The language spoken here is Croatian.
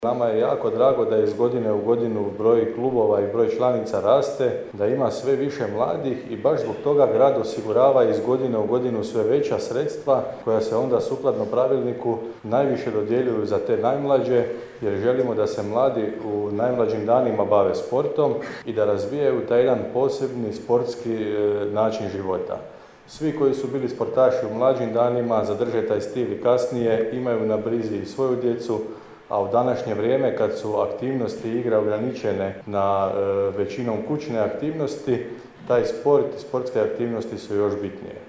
Nama je jako drago da iz godine u godinu broj klubova i broj članica raste, da ima sve više mladih i baš zbog toga grad osigurava iz godine u godinu sve veća sredstva koja se onda sukladno pravilniku najviše dodjeljuju za te najmlađe, jer želimo da se mladi u najmlađim danima bave sportom i da razvijaju taj jedan posebni sportski način života. Svi koji su bili sportaši u mlađim danima zadrže taj stil i kasnije, imaju na brizi i svoju djecu, a u današnje vrijeme kad su aktivnosti i igre ograničene na većinom kućne aktivnosti, taj sport i sportske aktivnosti su još bitnije.